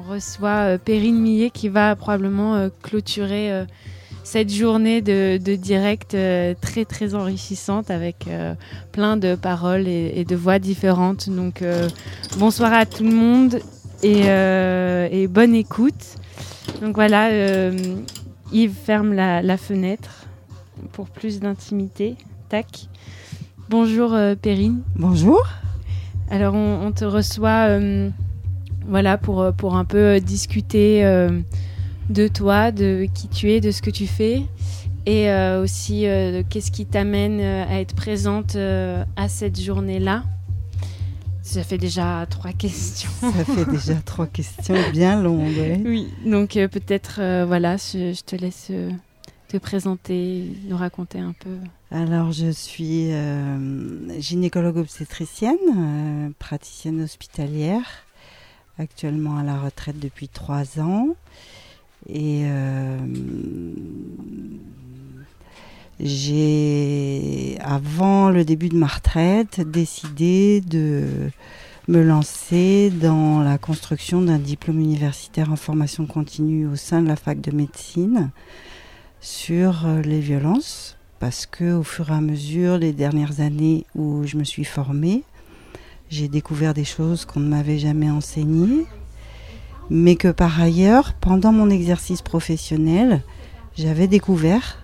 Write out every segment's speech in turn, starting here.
reçoit Perrine Millet qui va probablement clôturer cette journée de direct très très enrichissante avec plein de paroles et de voix différentes. Donc bonsoir à tout le monde et bonne écoute. Donc voilà, Yves ferme la fenêtre pour plus d'intimité. Tac. Bonjour Perrine. Bonjour. Alors on te reçoit voilà, pour un peu discuter de toi, de qui tu es, de ce que tu fais et aussi de qu'est-ce qui t'amène à être présente à cette journée-là. Ça fait déjà 3 questions. Ça fait déjà 3 questions bien longues. Ouais. Oui, donc peut-être voilà, je te laisse te présenter, nous raconter un peu. Alors je suis gynécologue obstétricienne, praticienne hospitalière, actuellement à la retraite depuis 3 ans. Et j'ai, avant le début de ma retraite, décidé de me lancer dans la construction d'un diplôme universitaire en formation continue au sein de la fac de médecine sur les violences, parce que au fur et à mesure, les dernières années où je me suis formée, j'ai découvert des choses qu'on ne m'avait jamais enseignées, mais que par ailleurs, pendant mon exercice professionnel, j'avais découvert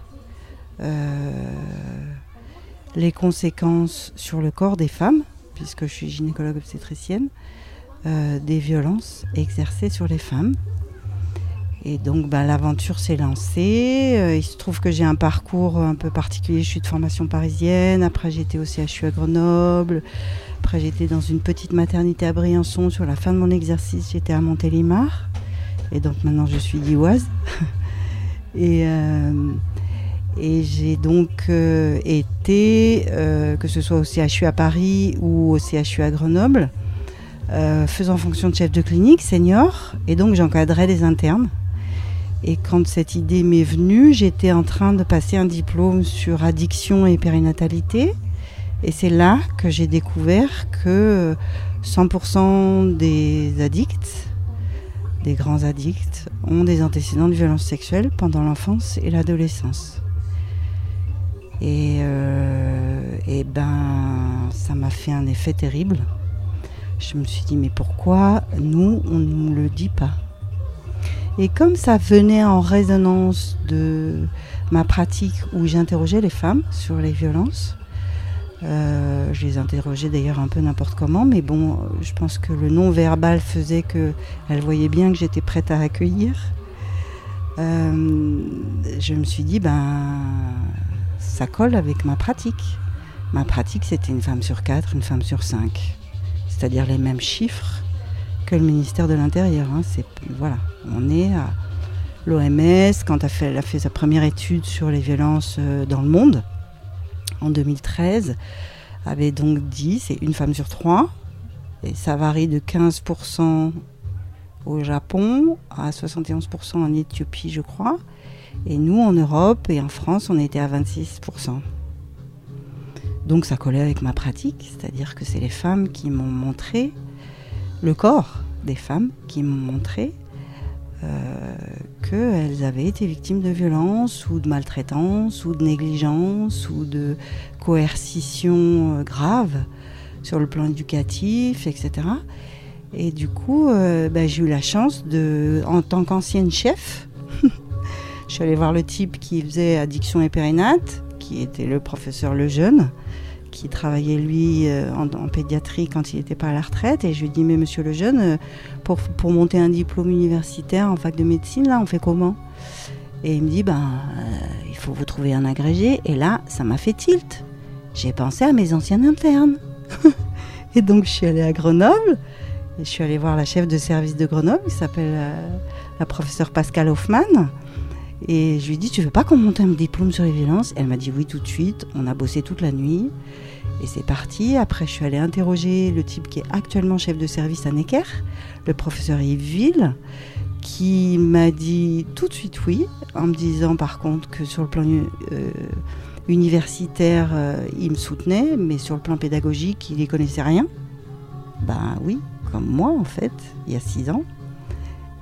les conséquences sur le corps des femmes, puisque je suis gynécologue obstétricienne, des violences exercées sur les femmes. Et donc l'aventure s'est lancée. Il se trouve que j'ai un parcours un peu particulier. Je suis de formation parisienne. Après, j'étais au CHU à Grenoble. Après, j'étais dans une petite maternité à Briançon. Sur la fin de mon exercice, j'étais à Montélimar. Et donc maintenant, je suis lilloise. Et j'ai donc été, que ce soit au CHU à Paris ou au CHU à Grenoble, faisant fonction de chef de clinique senior. Et donc, j'encadrais des internes. Et quand cette idée m'est venue, j'étais en train de passer un diplôme sur addiction et périnatalité. Et c'est là que j'ai découvert que 100% des addicts, des grands addicts, ont des antécédents de violences sexuelles pendant l'enfance et l'adolescence. Et ça m'a fait un effet terrible. Je me suis dit, mais pourquoi nous, on ne nous le dit pas ? Et comme ça venait en résonance de ma pratique où j'interrogeais les femmes sur les violences, je les interrogeais d'ailleurs un peu n'importe comment, mais bon, je pense que le non-verbal faisait qu'elles voyaient bien que j'étais prête à accueillir. Je me suis dit, ça colle avec ma pratique. Ma pratique, c'était une femme sur 4, une femme sur 5. C'est-à-dire les mêmes chiffres que le ministère de l'Intérieur. Voilà, on est à l'OMS, quand elle a fait sa première étude sur les violences dans le monde, en 2013, avait donc dit, c'est une femme sur 3, et ça varie de 15% au Japon à 71% en Éthiopie, je crois. Et nous, en Europe et en France, on était à 26%. Donc ça collait avec ma pratique, c'est-à-dire que c'est les femmes qui m'ont montré, le corps des femmes qui m'ont montré qu'elles avaient été victimes de violences ou de maltraitance ou de négligence ou de coercition grave sur le plan éducatif, etc. Et du coup, j'ai eu la chance en tant qu'ancienne chef, je suis allée voir le type qui faisait addiction et périnate, qui était le professeur Lejeune, qui travaillait lui en pédiatrie quand il n'était pas à la retraite, et je lui ai dit, mais monsieur Lejeune, pour monter un diplôme universitaire en fac de médecine, là on fait comment ? Et il me dit, il faut vous trouver un agrégé. Et là ça m'a fait tilt, j'ai pensé à mes anciens internes. Et donc je suis allée à Grenoble et je suis allée voir la chef de service de Grenoble, qui s'appelle la professeure Pascal Hoffman. Et je lui ai dit, tu veux pas qu'on monte un diplôme sur les violences ? Elle m'a dit oui tout de suite. On a bossé toute la nuit et c'est parti. Après, je suis allée interroger le type qui est actuellement chef de service à Necker, le professeur Yves Ville, qui m'a dit tout de suite oui, en me disant par contre que sur le plan universitaire, il me soutenait, mais sur le plan pédagogique, il n'y connaissait rien. Oui, comme moi en fait, il y a 6 ans.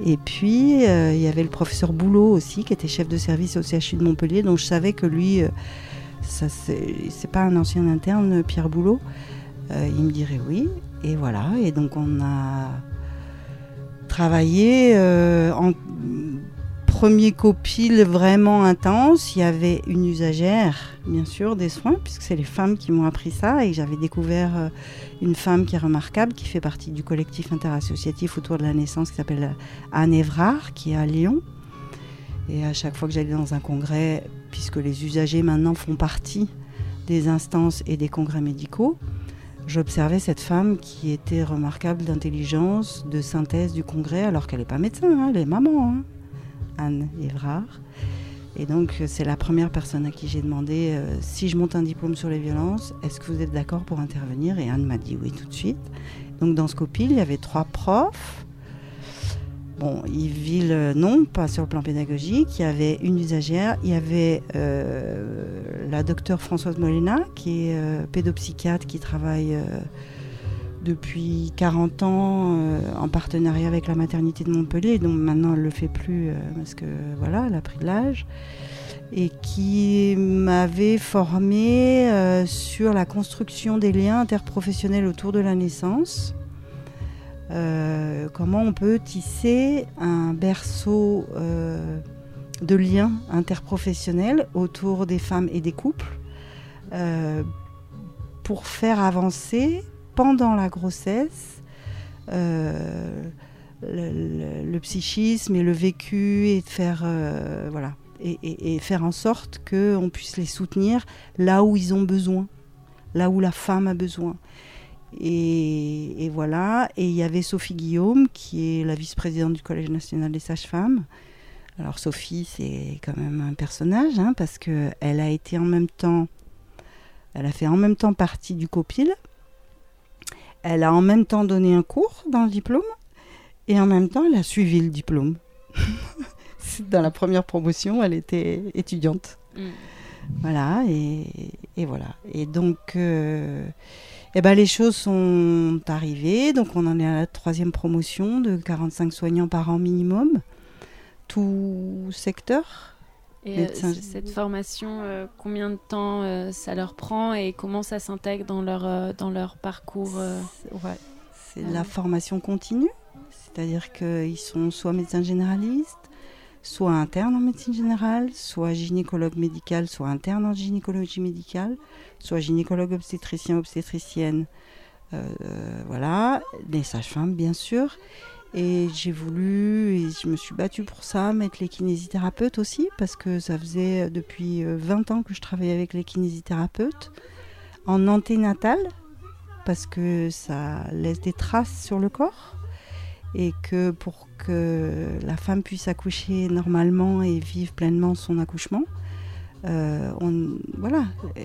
Et puis, il y avait le professeur Boulot aussi, qui était chef de service au CHU de Montpellier, donc je savais que lui, c'est pas un ancien interne, Pierre Boulot. Il me dirait oui, et voilà. Et donc, on a travaillé en premier copil vraiment intense. Il y avait une usagère, bien sûr, des soins, puisque c'est les femmes qui m'ont appris ça, et j'avais découvert une femme qui est remarquable, qui fait partie du collectif interassociatif autour de la naissance, qui s'appelle Anne Évrard, qui est à Lyon. Et à chaque fois que j'allais dans un congrès, puisque les usagers maintenant font partie des instances et des congrès médicaux, j'observais cette femme qui était remarquable d'intelligence, de synthèse du congrès, alors qu'elle n'est pas médecin, hein, elle est maman, hein, Anne Évrard. Et donc, c'est la première personne à qui j'ai demandé si je monte un diplôme sur les violences, est-ce que vous êtes d'accord pour intervenir ? Et Anne m'a dit oui tout de suite. Donc, dans ce copil, il y avait 3 profs. Bon, Yville, non, pas sur le plan pédagogique. Il y avait une usagère. Il y avait la docteure Françoise Molina, qui est pédopsychiatre, qui travaille depuis 40 ans en partenariat avec la maternité de Montpellier. Donc maintenant, elle ne le fait plus parce que voilà, elle a pris de l'âge. Et qui m'avait formée sur la construction des liens interprofessionnels autour de la naissance. Comment on peut tisser un berceau de liens interprofessionnels autour des femmes et des couples pour faire avancer pendant la grossesse le psychisme et le vécu, et de faire voilà, et faire en sorte qu'on puisse les soutenir là où ils ont besoin, là où la femme a besoin. Et voilà. Et il y avait Sophie Guillaume, qui est la vice-présidente du Collège national des sages-femmes. Alors Sophie, c'est quand même un personnage, hein, parce qu'elle a été elle a fait en même temps partie du copil. Elle a en même temps donné un cours dans le diplôme, et en même temps, elle a suivi le diplôme. Dans la première promotion, elle était étudiante. Voilà, et voilà. Et donc, les choses sont arrivées. Donc, on en est à la 3e promotion de 45 soignants par an minimum, tout secteur. Et cette formation, combien de temps ça leur prend et comment ça s'intègre dans leur parcours C'est la formation continue, c'est-à-dire qu'ils sont soit médecins généralistes, soit internes en médecine générale, soit gynécologue médical, soit interne en gynécologie médicale, soit gynécologue obstétricienne, voilà, des sages-femmes bien sûr. Et j'ai voulu, et je me suis battue pour ça, mettre les kinésithérapeutes aussi, parce que ça faisait depuis 20 ans que je travaillais avec les kinésithérapeutes, en anténatal, parce que ça laisse des traces sur le corps, et que pour que la femme puisse accoucher normalement et vivre pleinement son accouchement, voilà,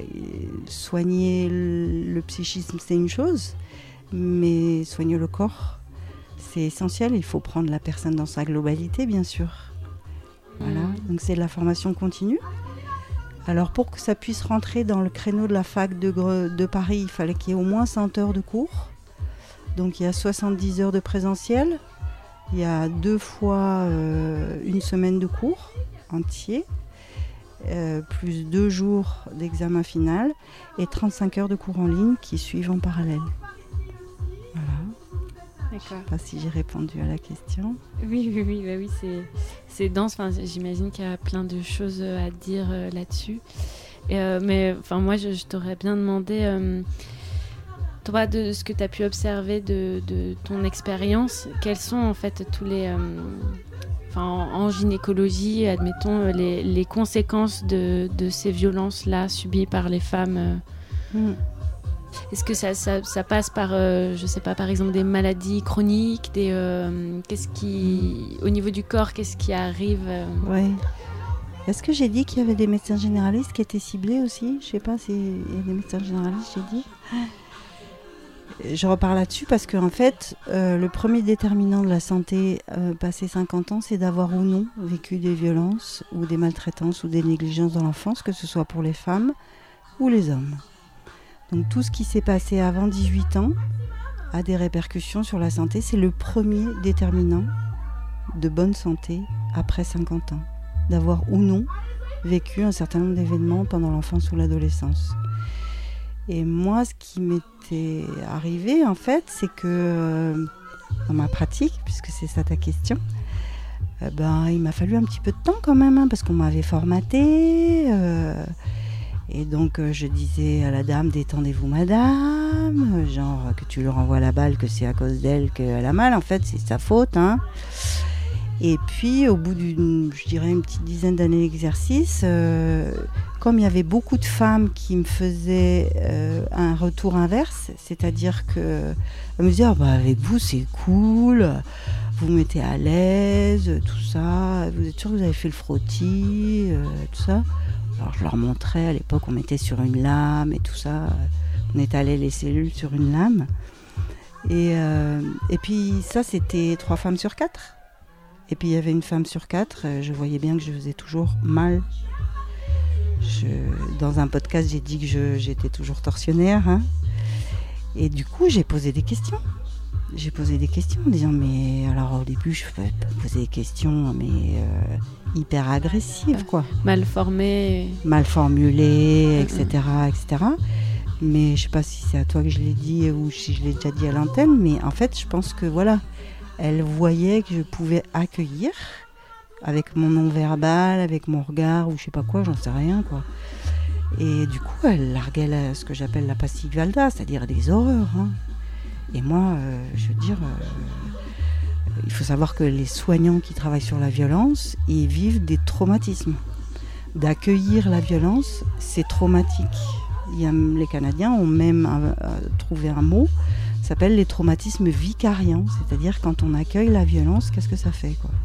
soigner le psychisme c'est une chose, mais soigner le corps, c'est essentiel. Il faut prendre la personne dans sa globalité, bien sûr. Voilà, donc c'est de la formation continue. Alors pour que ça puisse rentrer dans le créneau de la fac de Paris, il fallait qu'il y ait au moins 100 heures de cours. Donc il y a 70 heures de présentiel, il y a 2 fois une semaine de cours entier, plus 2 jours d'examen final et 35 heures de cours en ligne qui suivent en parallèle. Voilà. D'accord. Je ne sais pas si j'ai répondu à la question. Oui, c'est dense. Enfin, j'imagine qu'il y a plein de choses à dire là-dessus. Mais moi, je t'aurais bien demandé, toi, de ce que tu as pu observer de ton expérience, quels sont en fait tous les... en gynécologie, admettons, les conséquences de ces violences-là subies par les femmes Est-ce que ça passe par, je sais pas, par exemple des maladies chroniques, au niveau du corps, qu'est-ce qui arrive Oui. Est-ce que j'ai dit qu'il y avait des médecins généralistes qui étaient ciblés aussi ? Je sais pas s'il y a des médecins généralistes, j'ai dit. Je repars là-dessus parce qu'en fait, le premier déterminant de la santé passé 50 ans, c'est d'avoir ou non vécu des violences ou des maltraitances ou des négligences dans l'enfance, que ce soit pour les femmes ou les hommes. Donc tout ce qui s'est passé avant 18 ans a des répercussions sur la santé. C'est le premier déterminant de bonne santé après 50 ans, d'avoir ou non vécu un certain nombre d'événements pendant l'enfance ou l'adolescence. Et moi, ce qui m'était arrivé, en fait, c'est que dans ma pratique, puisque c'est ça ta question, il m'a fallu un petit peu de temps quand même, parce qu'on m'avait formaté. Et donc, je disais à la dame, détendez-vous madame, genre que tu lui renvoies la balle, que c'est à cause d'elle qu'elle a mal, en fait, c'est sa faute, hein. Et puis, au bout d'une petite dizaine d'années d'exercice, comme il y avait beaucoup de femmes qui me faisaient un retour inverse, c'est-à-dire qu'elles me disaient avec vous c'est cool, vous me mettez à l'aise, tout ça, vous êtes sûr que vous avez fait le frottis, tout ça. Alors je leur montrais, à l'époque on mettait sur une lame et tout ça, on étalait les cellules sur une lame. Et puis ça c'était 3 femmes sur 4. Et puis il y avait une femme sur 4, je voyais bien que je faisais toujours mal. Dans un podcast, j'ai dit que j'étais toujours tortionnaire. Hein. Et du coup, j'ai posé des questions. J'ai posé des questions en disant, mais alors au début, je posais des questions, mais hyper agressives, quoi. Mal formées. Mal formulées, etc., etc. Mais je sais pas si c'est à toi que je l'ai dit ou si je l'ai déjà dit à l'antenne, mais en fait, je pense que voilà, elle voyait que je pouvais accueillir avec mon non-verbal, avec mon regard ou je sais pas quoi, j'en sais rien, quoi. Et du coup, elle larguait ce que j'appelle la passivalda, c'est-à-dire des horreurs. Hein. Et moi, je veux dire, il faut savoir que les soignants qui travaillent sur la violence, ils vivent des traumatismes. D'accueillir la violence, c'est traumatique. Les Canadiens ont même trouvé un mot, ça s'appelle les traumatismes vicariants, c'est-à-dire quand on accueille la violence, qu'est-ce que ça fait, quoi.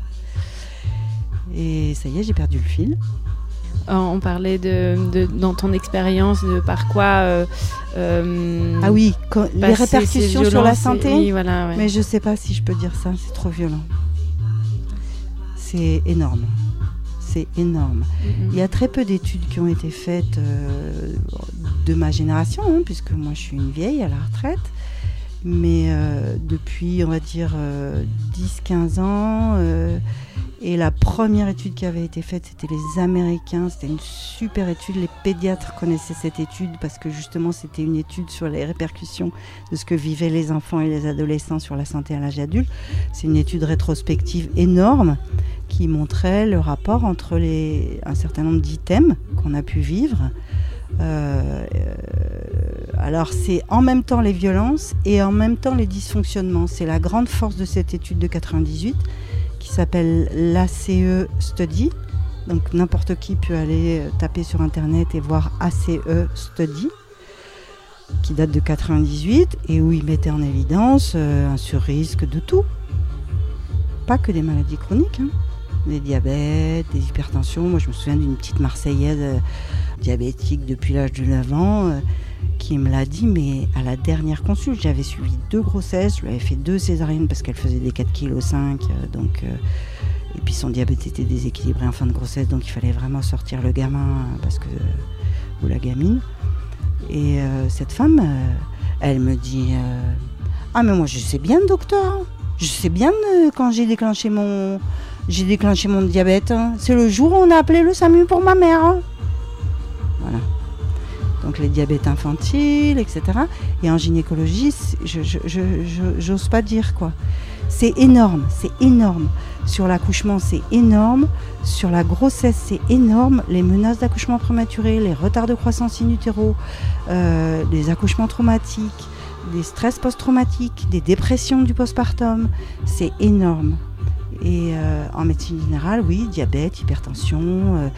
Et ça y est, j'ai perdu le fil. On parlait dans ton expérience de par quoi ah oui, les répercussions sur la santé. Oui, voilà, ouais. Mais je sais pas si je peux dire ça, c'est trop violent. C'est énorme. C'est énorme. Il y a très peu d'études qui ont été faites de ma génération, hein, puisque moi je suis une vieille à la retraite. Mais depuis, on va dire, 10-15 ans, et la première étude qui avait été faite, c'était les Américains, c'était une super étude, les pédiatres connaissaient cette étude parce que justement c'était une étude sur les répercussions de ce que vivaient les enfants et les adolescents sur la santé à l'âge adulte. C'est une étude rétrospective énorme qui montrait le rapport entre un certain nombre d'items qu'on a pu vivre. Alors c'est en même temps les violences et en même temps les dysfonctionnements. C'est la grande force de cette étude de 98 qui s'appelle l'ACE Study. Donc n'importe qui peut aller taper sur internet et voir ACE Study qui date de 98 et où ils mettaient en évidence un surrisque de tout. Pas que des maladies chroniques, hein. Des diabètes, des hypertensions. Moi je me souviens d'une petite Marseillaise diabétique depuis l'âge de 9 ans qui me l'a dit, mais à la dernière consulte, j'avais suivi 2 grossesses, je lui avais fait 2 césariennes parce qu'elle faisait des 4,5 kg, donc, et puis son diabète était déséquilibré en fin de grossesse, donc il fallait vraiment sortir le gamin ou la gamine. Et cette femme, elle me dit ah mais moi je sais bien docteur, je sais bien quand j'ai déclenché mon diabète, hein. C'est le jour où on a appelé le SAMU pour ma mère, hein. Voilà. Donc les diabètes infantiles, etc. Et en gynécologie, j'ose pas dire quoi. C'est énorme. Sur l'accouchement, c'est énorme. Sur la grossesse, c'est énorme. Les menaces d'accouchement prématuré, les retards de croissance in utero, les accouchements traumatiques, des stress post-traumatiques, des dépressions du postpartum, c'est énorme. Et en médecine générale, oui, diabète, hypertension,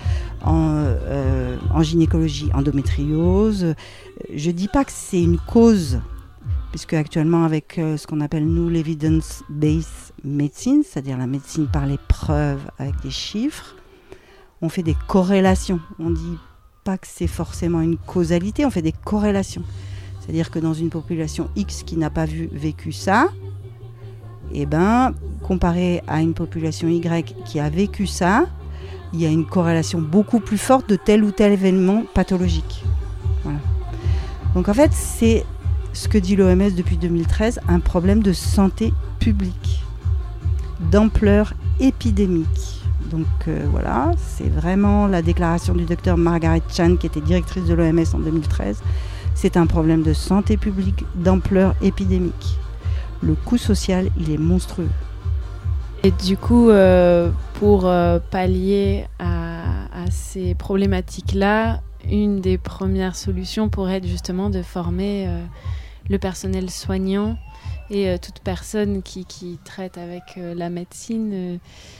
en gynécologie, endométriose. Je ne dis pas que c'est une cause, puisque actuellement avec ce qu'on appelle nous l'evidence-based medicine, c'est-à-dire la médecine par les preuves avec des chiffres, on fait des corrélations. On ne dit pas que c'est forcément une causalité, on fait des corrélations. C'est-à-dire que dans une population X qui n'a pas vécu ça, eh ben, comparé à une population Y qui a vécu ça, il y a une corrélation beaucoup plus forte de tel ou tel événement pathologique. Voilà. Donc en fait, c'est ce que dit l'OMS depuis 2013, un problème de santé publique, d'ampleur épidémique. Donc voilà, c'est vraiment la déclaration du docteur Margaret Chan, qui était directrice de l'OMS en 2013. C'est un problème de santé publique d'ampleur épidémique. Le coût social, il est monstrueux. Et du coup, pour pallier à ces problématiques-là, une des premières solutions pourrait être justement de former le personnel soignant et toute personne qui traite avec la médecine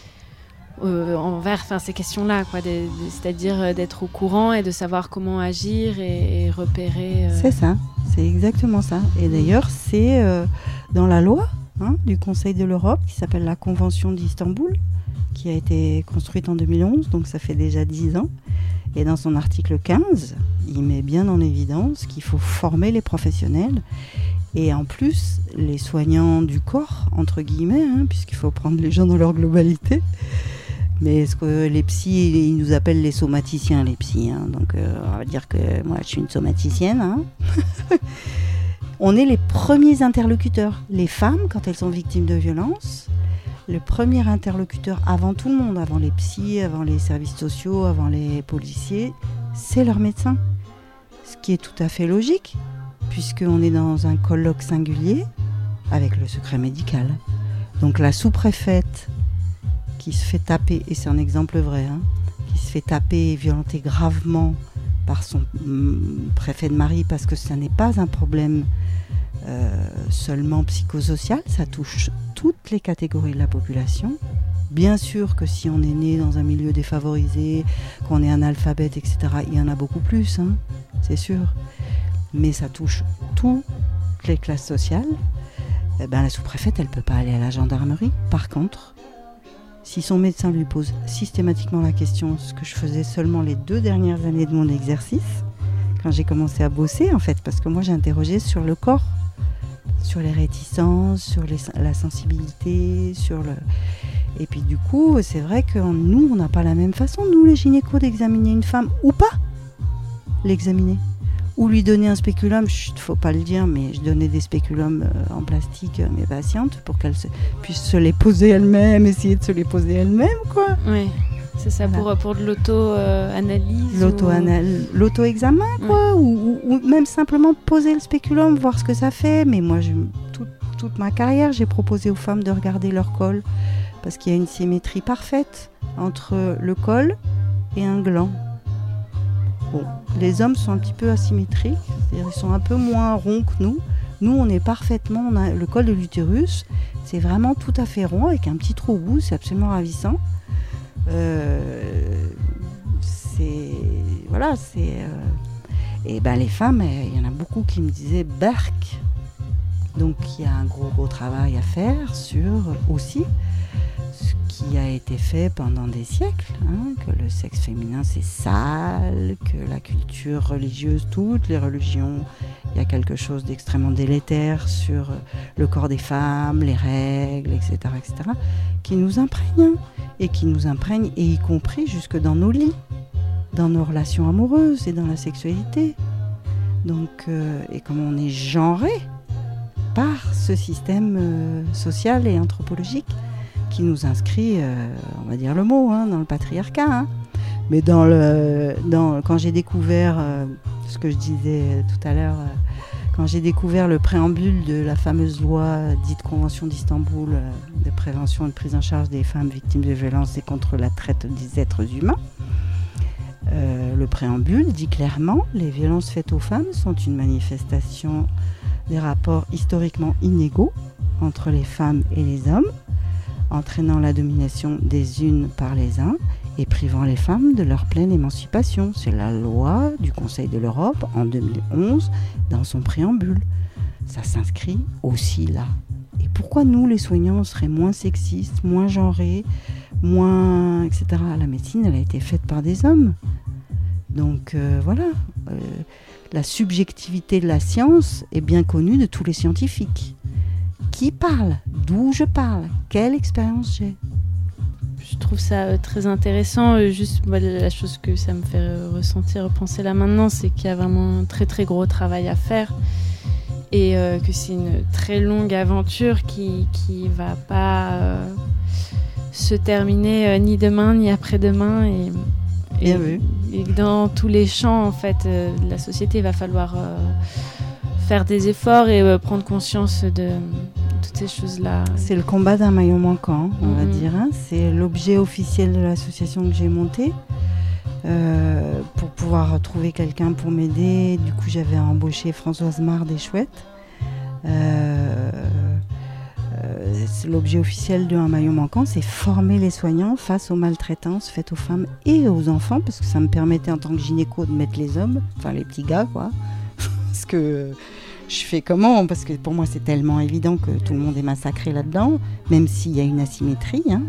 envers ces questions-là, quoi, c'est-à-dire d'être au courant et de savoir comment agir et repérer. C'est ça, c'est exactement ça. Et d'ailleurs, c'est dans la loi du Conseil de l'Europe qui s'appelle la Convention d'Istanbul, qui a été construite en 2011, donc ça fait déjà 10 ans. Et dans son article 15, il met bien en évidence qu'il faut former les professionnels et en plus les soignants du corps, entre guillemets, puisqu'il faut prendre les gens dans leur globalité. Mais est-ce que les psys, ils nous appellent les somaticiens, les psys, donc on va dire que moi je suis une somaticienne. On est les premiers interlocuteurs. Les femmes, quand elles sont victimes de violences, le premier interlocuteur avant tout le monde, avant les psys, avant les services sociaux, avant les policiers, c'est leur médecin. Ce qui est tout à fait logique, puisqu'on est dans un colloque singulier avec le secret médical. Donc la sous-préfète qui se fait taper, et c'est un exemple vrai, qui se fait taper et violenter gravement par son préfet de mari, parce que ce n'est pas un problème seulement psychosocial, ça touche toutes les catégories de la population. Bien sûr que si on est né dans un milieu défavorisé, qu'on est analphabète, etc., il y en a beaucoup plus, c'est sûr. Mais ça touche toutes les classes sociales. La sous-préfète, elle ne peut pas aller à la gendarmerie. Par contre, si son médecin lui pose systématiquement la question, ce que je faisais seulement les 2 dernières années de mon exercice, quand j'ai commencé à bosser, en fait, parce que moi j'ai interrogé sur le corps, sur les réticences, sur la sensibilité, et puis du coup, c'est vrai que nous, on n'a pas la même façon, nous les gynécos, d'examiner une femme, ou pas l'examiner, ou lui donner un spéculum. Faut pas le dire, mais je donnais des spéculums en plastique à mes patientes pour qu'elles puissent se les poser elles-mêmes, essayer de se les poser elles-mêmes, quoi. Oui, c'est ça, voilà. Pour de l'auto-analyse. L'auto-examen, quoi, ou même simplement poser le spéculum, voir ce que ça fait. Mais moi, toute ma carrière, j'ai proposé aux femmes de regarder leur col, parce qu'il y a une symétrie parfaite entre le col et un gland. Bon, les hommes sont un petit peu asymétriques, c'est-à-dire ils sont un peu moins ronds que nous. Nous, on est parfaitement, on a le col de l'utérus, c'est vraiment tout à fait rond avec un petit trou au bout, c'est absolument ravissant. Et les femmes, il y en a beaucoup qui me disaient berk. Donc il y a un gros travail à faire sur aussi ce qui a été fait pendant des siècles, que le sexe féminin c'est sale, que la culture religieuse, toutes les religions, il y a quelque chose d'extrêmement délétère sur le corps des femmes, les règles, etc., qui nous imprègne, et y compris jusque dans nos lits, dans nos relations amoureuses et dans la sexualité. Donc, et comme on est genré par ce système social et anthropologique qui nous inscrit, on va dire le mot, dans le patriarcat. Mais quand j'ai découvert ce que je disais tout à l'heure, quand j'ai découvert le préambule de la fameuse loi dite Convention d'Istanbul de prévention et de prise en charge des femmes victimes de violences et contre la traite des êtres humains, le préambule dit clairement: les violences faites aux femmes sont une manifestation des rapports historiquement inégaux entre les femmes et les hommes, entraînant la domination des unes par les uns et privant les femmes de leur pleine émancipation. C'est la loi du Conseil de l'Europe en 2011 dans son préambule. Ça s'inscrit aussi là. Et pourquoi nous, les soignants, on serait moins sexistes, moins genrés, moins etc. La médecine, elle a été faite par des hommes. Donc voilà, la subjectivité de la science est bien connue de tous les scientifiques. Qui parle? D'où je parle? Quelle expérience j'ai? Je trouve ça très intéressant. Juste la chose que ça me fait ressentir, penser là maintenant, c'est qu'il y a vraiment un très très gros travail à faire et que c'est une très longue aventure qui va pas se terminer ni demain ni après-demain. Bien vu. Et dans tous les champs, en fait, de la société, il va falloir faire des efforts et prendre conscience de toutes ces choses-là. C'est le combat d'un maillon manquant, on va dire. Hein. C'est l'objet officiel de l'association que j'ai montée. Pour pouvoir trouver quelqu'un pour m'aider. Du coup, j'avais embauché Françoise Marc des Chouettes. C'est l'objet officiel d'un maillon manquant, c'est former les soignants face aux maltraitances faites aux femmes et aux enfants, parce que ça me permettait en tant que gynéco de mettre les hommes, enfin les petits gars, quoi. Parce que je fais comment ? Parce que pour moi, c'est tellement évident que tout le monde est massacré là-dedans, même s'il y a une asymétrie. Hein.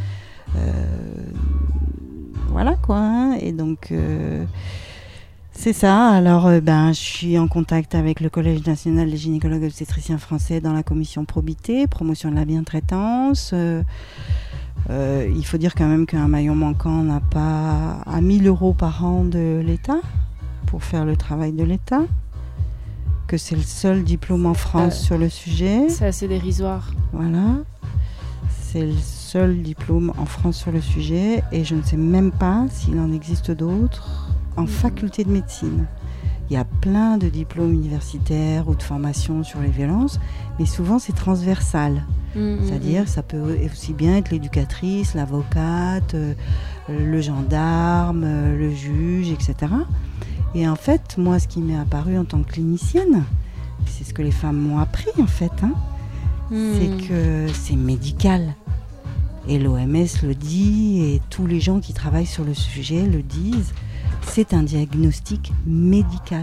Voilà, quoi. Hein. Et donc... c'est ça, alors je suis en contact avec le Collège national des gynécologues obstétriciens français dans la commission probité, promotion de la bientraitance. Il faut dire quand même qu'un maillon manquant n'a pas à 1 000 € par an de l'État pour faire le travail de l'État, que c'est le seul diplôme en France sur le sujet. C'est assez dérisoire. Voilà, c'est le seul diplôme en France sur le sujet et je ne sais même pas s'il en existe d'autres en faculté de médecine. Il y a plein de diplômes universitaires ou de formations sur les violences, mais souvent c'est transversal. C'est-à-dire ça peut aussi bien être l'éducatrice, l'avocate, le gendarme, le juge, etc. Et en fait, moi, ce qui m'est apparu en tant que clinicienne, c'est ce que les femmes m'ont appris en fait, hein, c'est que c'est médical. Et l'OMS le dit, et tous les gens qui travaillent sur le sujet le disent. C'est un diagnostic médical.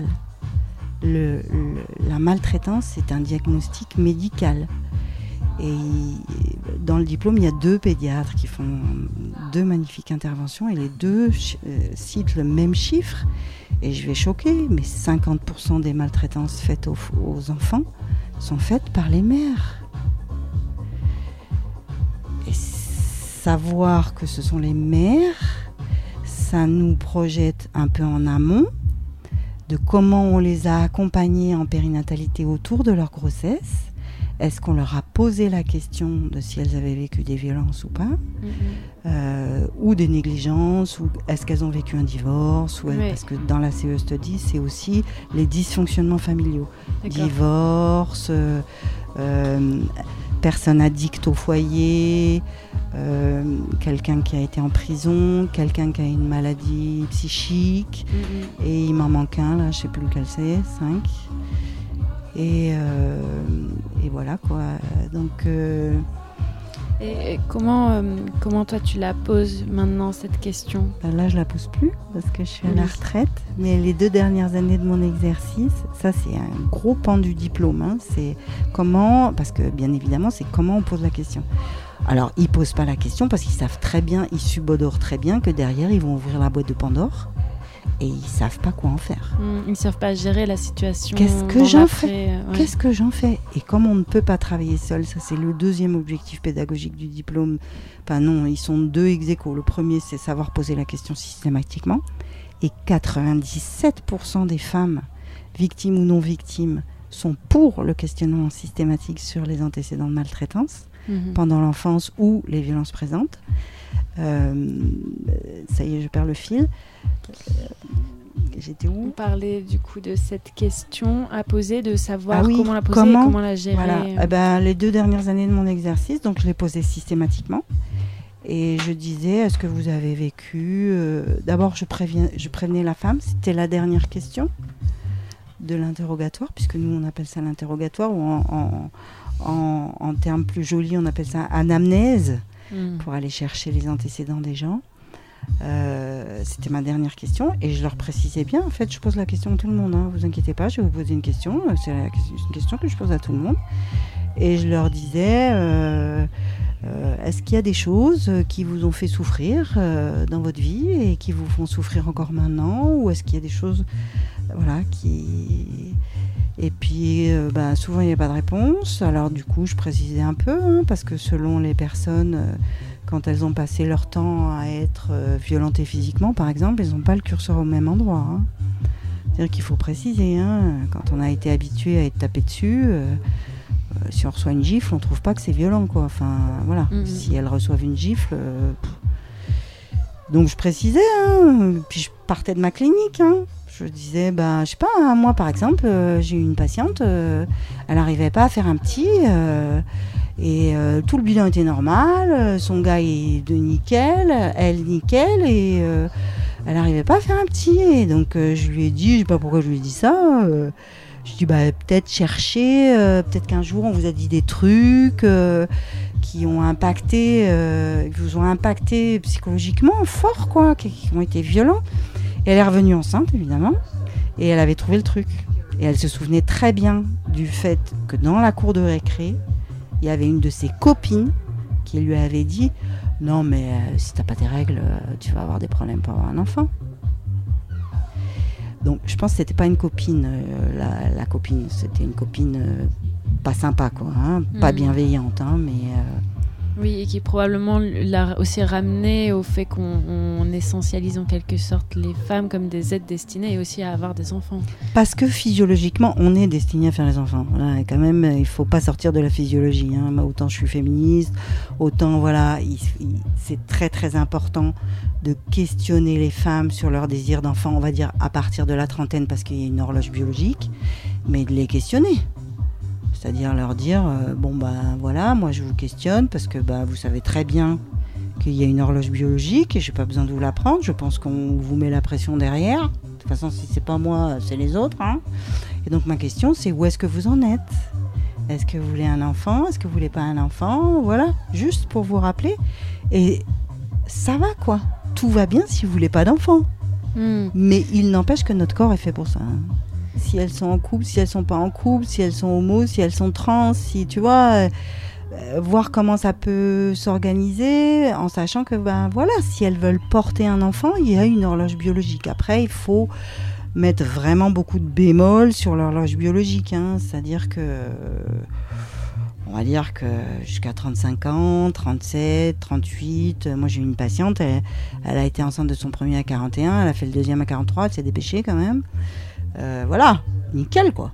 La maltraitance, c'est un diagnostic médical. Et dans le diplôme, il y a 2 pédiatres qui font 2 magnifiques interventions et les 2 citent le même chiffre. Et je vais choquer, mais 50% des maltraitances faites aux enfants sont faites par les mères. Et savoir que ce sont les mères, ça nous projette un peu en amont de comment on les a accompagnées en périnatalité autour de leur grossesse. Est-ce qu'on leur a posé la question de si elles avaient vécu des violences ou pas, ou des négligences, ou est-ce qu'elles ont vécu un divorce, ou parce que dans la CE Study, c'est aussi les dysfonctionnements familiaux. D'accord. Divorce, personne addicte au foyer, quelqu'un qui a été en prison, quelqu'un qui a une maladie psychique, et il m'en manque un, là, je ne sais plus lequel c'est, 5. Et voilà, quoi. Donc... Et comment toi tu la poses maintenant, cette question ? Là, je la pose plus parce que je suis à la retraite. Mais les 2 dernières années de mon exercice, ça c'est un gros pan du diplôme. Hein. C'est comment, parce que bien évidemment, c'est comment on pose la question. Alors, ils posent pas la question parce qu'ils savent très bien, ils subodorent très bien que derrière, ils vont ouvrir la boîte de Pandore. Et ils savent pas quoi en faire. Ils savent pas gérer la situation. Qu'est-ce que j'en fais ? Qu'est-ce que j'en fais ? Et comme on ne peut pas travailler seul, ça c'est le 2e objectif pédagogique du diplôme. Enfin non, ils sont 2 ex aequo. Le premier, c'est savoir poser la question systématiquement. Et 97% des femmes, victimes ou non victimes, sont pour le questionnement systématique sur les antécédents de maltraitance pendant l'enfance ou les violences présentes. Ça y est, je perds le fil. J'étais où ? On parlait du coup de cette question à poser, de savoir comment la poser et comment la gérer. Voilà. Les 2 dernières années de mon exercice, donc je l'ai posé systématiquement. Et je disais, est-ce que vous avez vécu... D'abord, je prévenais la femme, c'était la dernière question de l'interrogatoire, puisque nous, on appelle ça l'interrogatoire, ou en termes plus jolis, on appelle ça anamnèse, pour aller chercher les antécédents des gens. C'était ma dernière question et je leur précisais bien, en fait je pose la question à tout le monde, hein, vous inquiétez pas, je vais vous poser une question, c'est une question que je pose à tout le monde, et je leur disais est-ce qu'il y a des choses qui vous ont fait souffrir dans votre vie et qui vous font souffrir encore maintenant, ou est-ce qu'il y a des choses qui... Et puis souvent il n'y a pas de réponse, alors du coup je précisais un peu, hein, parce que selon les personnes, quand elles ont passé leur temps à être violentées physiquement par exemple, elles n'ont pas le curseur au même endroit, hein. C'est-à-dire qu'il faut préciser, hein, quand on a été habitué à être tapé dessus, si on reçoit une gifle, on trouve pas que c'est violent, quoi. Enfin, voilà. Si elles reçoivent une gifle... Donc, je précisais, hein, puis je partais de ma clinique, hein. Je disais, je sais pas, moi, par exemple, j'ai eu une patiente, elle n'arrivait pas à faire un petit... Et tout le bilan était normal, son gars est de nickel, elle nickel, et elle n'arrivait pas à faire un petit. Et donc je lui ai dit, je sais pas pourquoi je lui ai dit ça, je dis peut-être chercher, peut-être qu'un jour on vous a dit des trucs qui ont impacté, qui vous ont impacté psychologiquement fort, quoi, qui ont été violents. Et elle est revenue enceinte, évidemment, et elle avait trouvé le truc. Et elle se souvenait très bien du fait que dans la cour de récré, il y avait une de ses copines qui lui avait dit « Non, mais si t'as pas tes règles, tu vas avoir des problèmes pour avoir un enfant. » Donc, je pense que c'était pas une copine, la copine. C'était une copine pas sympa, quoi, hein, pas bienveillante, hein, mais... Oui, et qui probablement l'a aussi ramené au fait qu'on essentialise en quelque sorte les femmes comme des êtres destinés aussi à avoir des enfants. Parce que physiologiquement, on est destiné à faire les enfants. Voilà, et quand même, il ne faut pas sortir de la physiologie, hein. Autant je suis féministe, autant voilà, c'est très très important de questionner les femmes sur leur désir d'enfant, on va dire à partir de la trentaine, parce qu'il y a une horloge biologique, mais de les questionner. C'est-à-dire leur dire, voilà, moi je vous questionne parce que vous savez très bien qu'il y a une horloge biologique et j'ai pas besoin de vous l'apprendre. Je pense qu'on vous met la pression derrière. De toute façon, si c'est pas moi, c'est les autres, hein. Et donc ma question, c'est où est-ce que vous en êtes ? Est-ce que vous voulez un enfant ? Est-ce que vous voulez pas un enfant ? Voilà, juste pour vous rappeler. Et ça va, quoi. Tout va bien si vous voulez pas d'enfant. Mais il n'empêche que notre corps est fait pour ça, hein. Si elles sont en couple, si elles sont pas en couple, si elles sont homo, si elles sont trans, si tu vois, voir comment ça peut s'organiser en sachant que si elles veulent porter un enfant, il y a une horloge biologique. Après, il faut mettre vraiment beaucoup de bémols sur l'horloge biologique, hein. C'est-à-dire que on va dire que jusqu'à 35 ans, 37, 38, moi j'ai eu une patiente, elle a été enceinte de son premier à 41, elle a fait le deuxième à 43, elle s'est dépêchée quand même. Voilà, nickel, quoi.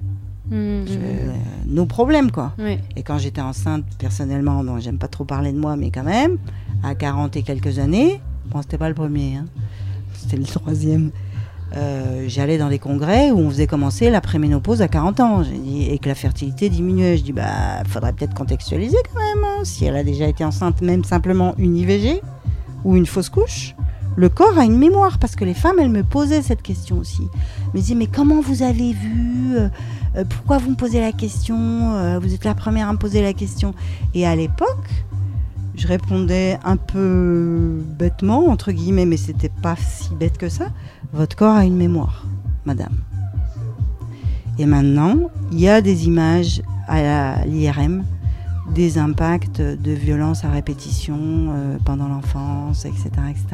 Nos problèmes, quoi. Oui. Et quand j'étais enceinte, personnellement, j'aime pas trop parler de moi, mais quand même, à 40 et quelques années, c'était pas le premier, hein, c'était le troisième, j'allais dans des congrès où on faisait commencer la préménopause à 40 ans, j'ai dit, et que la fertilité diminuait. Je dis, faudrait peut-être contextualiser quand même, hein, si elle a déjà été enceinte, même simplement une IVG ou une fausse couche. Le corps a une mémoire, parce que les femmes, elles me posaient cette question aussi. Elles me disaient, mais comment vous avez vu ? Pourquoi vous me posez la question ? Vous êtes la première à me poser la question. Et à l'époque, je répondais un peu bêtement, entre guillemets, mais c'était pas si bête que ça. Votre corps a une mémoire, madame. Et maintenant, il y a des images à l'IRM, des impacts de violences à répétition pendant l'enfance, etc., etc.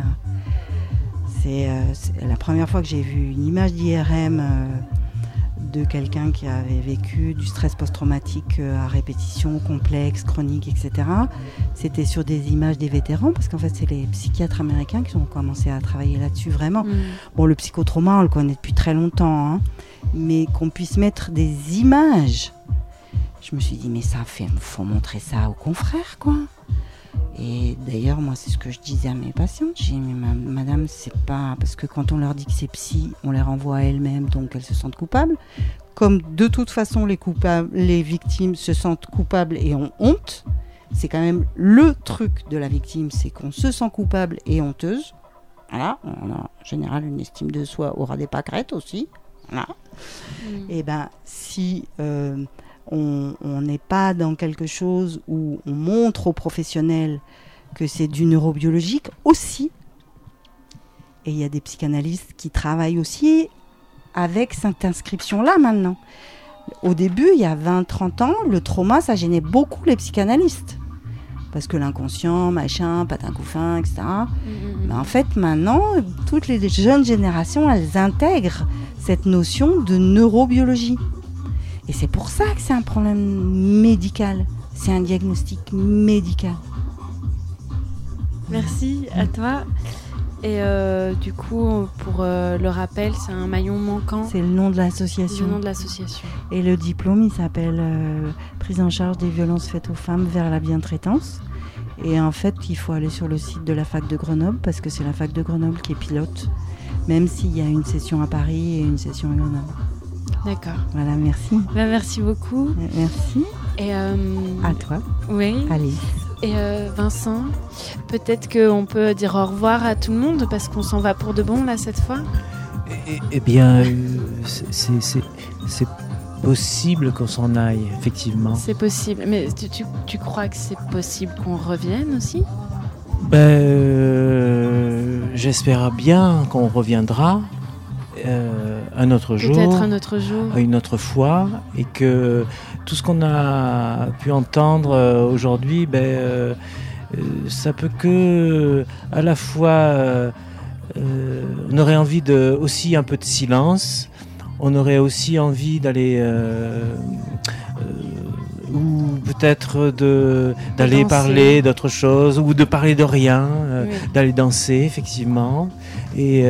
C'est la première fois que j'ai vu une image d'IRM de quelqu'un qui avait vécu du stress post-traumatique à répétition, complexe, chronique, etc. C'était sur des images des vétérans, parce qu'en fait, c'est les psychiatres américains qui ont commencé à travailler là-dessus, vraiment. Bon, le psychotrauma, on le connaît depuis très longtemps, hein, mais qu'on puisse mettre des images. Je me suis dit, mais faut montrer ça aux confrères, quoi. Et d'ailleurs, moi, c'est ce que je disais à mes patientes. J'ai dit, mais madame, c'est pas... Parce que quand on leur dit que c'est psy, on les renvoie à elles-mêmes, donc elles se sentent coupables. Comme de toute façon, les victimes se sentent coupables et ont honte, c'est quand même le truc de la victime, c'est qu'on se sent coupable et honteuse. Voilà, on a en général une estime de soi aura des pâquerettes aussi. Voilà. Et si... on n'est pas dans quelque chose où on montre aux professionnels que c'est du neurobiologique aussi. Et il y a des psychanalystes qui travaillent aussi avec cette inscription-là maintenant. Au début, il y a 20-30 ans, le trauma, ça gênait beaucoup les psychanalystes. Parce que l'inconscient, machin, patin couffin, etc. Mais en fait, maintenant, toutes les jeunes générations, elles intègrent cette notion de neurobiologie. Et c'est pour ça que c'est un problème médical. C'est un diagnostic médical. Merci à toi. Et du coup, pour le rappel, c'est un maillon manquant. C'est le nom de l'association. Le nom de l'association. Et le diplôme, il s'appelle Prise en charge des violences faites aux femmes vers la bientraitance. Et en fait, il faut aller sur le site de la fac de Grenoble parce que c'est la fac de Grenoble qui est pilote, même s'il y a une session à Paris et une session à Grenoble. D'accord. Voilà, merci. Merci beaucoup. Merci. Et à toi. Oui. Allez. Et Vincent, peut-être qu'on peut dire au revoir à tout le monde parce qu'on s'en va pour de bon là cette fois. Eh bien, c'est possible qu'on s'en aille, effectivement. C'est possible, mais tu crois que c'est possible qu'on revienne aussi ? J'espère bien qu'on reviendra un autre jour. Peut-être un autre jour. Une autre fois, et que tout ce qu'on a pu entendre aujourd'hui, ça peut que à la fois on aurait envie de aussi un peu de silence, on aurait aussi envie d'aller ou peut-être d'aller parler d'autre chose ou de parler de rien, oui. D'aller danser effectivement, et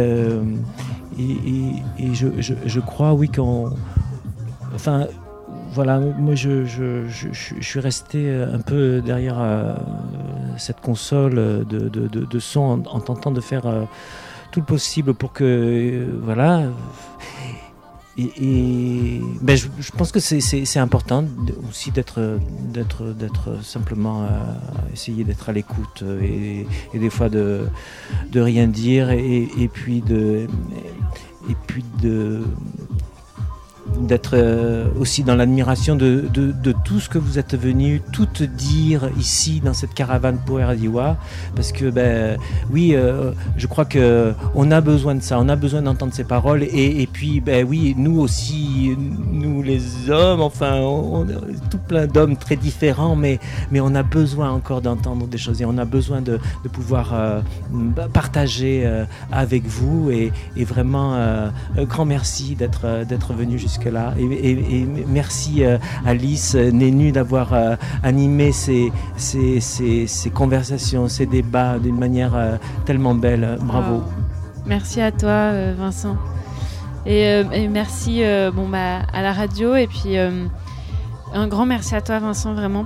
je crois oui qu'on, enfin voilà, moi je suis resté un peu derrière cette console de son en tentant de faire tout le possible pour que voilà. Je pense que c'est important aussi d'être simplement essayer d'être à l'écoute et des fois de rien dire et puis d'être aussi dans l'admiration de tout ce que vous êtes venus toutes dire ici dans cette caravane Poerdiwa, parce que oui, je crois que on a besoin de ça, on a besoin d'entendre ces paroles et puis oui, nous aussi, nous les hommes, enfin on tout plein d'hommes très différents, mais on a besoin encore d'entendre des choses et on a besoin de pouvoir partager avec vous et vraiment un grand merci d'être venu jusque là et merci Alice Nénu d'avoir animé ces conversations, ces débats d'une manière tellement belle. Bravo. Wow. Merci à toi Vincent et merci à la radio et puis un grand merci à toi Vincent vraiment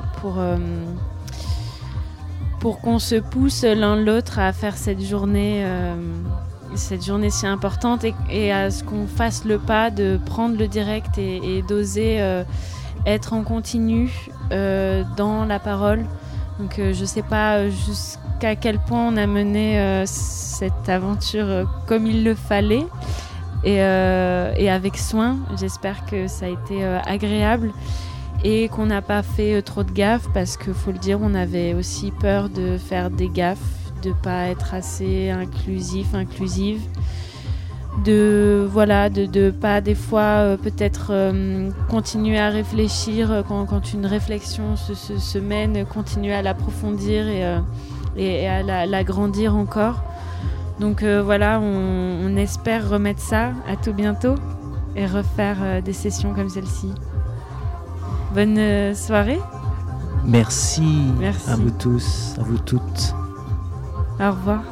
pour qu'on se pousse l'un l'autre à faire cette journée si importante et à ce qu'on fasse le pas de prendre le direct et d'oser être en continu dans la parole. Donc je sais pas jusqu'à quel point on a mené cette aventure comme il le fallait et avec soin. J'espère que ça a été agréable et qu'on n'a pas fait trop de gaffes parce qu'il faut le dire, on avait aussi peur de faire des gaffes, de pas être assez inclusive, de pas des fois peut-être continuer à réfléchir quand une réflexion se mène, continuer à l'approfondir et à l'agrandir encore. Donc on espère remettre ça à tout bientôt et refaire des sessions comme celle-ci. Bonne soirée. Merci à vous tous, à vous toutes. Au revoir.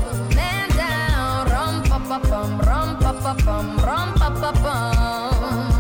Rum pa pa pum, rum pa pa pum, rum pa pa pum.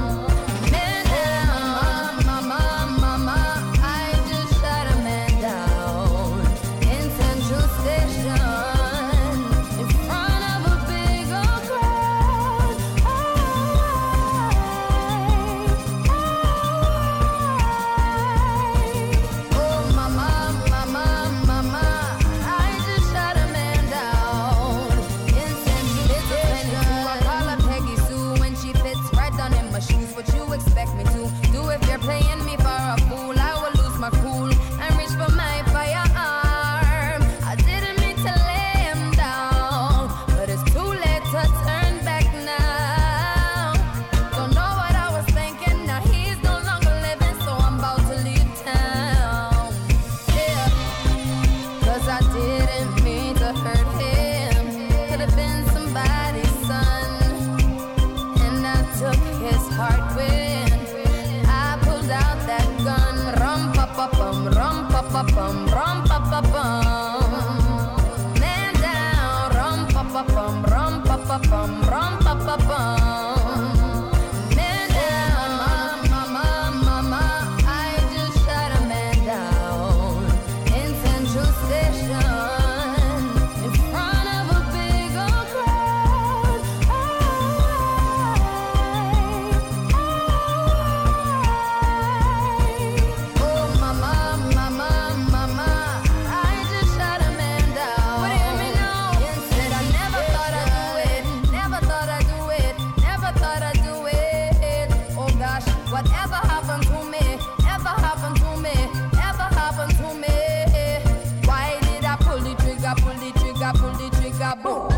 Boom.